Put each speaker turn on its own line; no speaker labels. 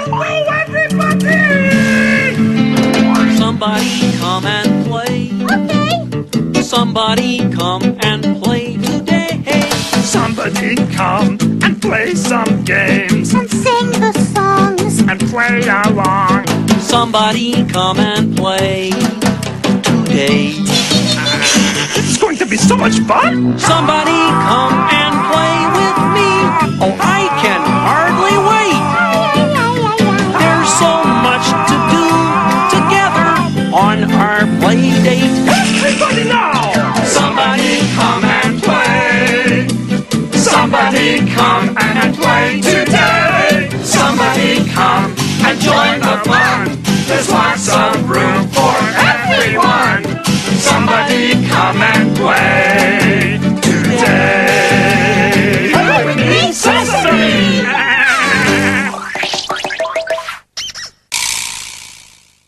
Hello, everybody!
Somebody come and play.
Okay.
Somebody come and play today.
Somebody come and play some games
And sing the songs.
and play along.
Somebody come and play today.
This is going to be so much fun!
Somebody come and play with me. Oh, I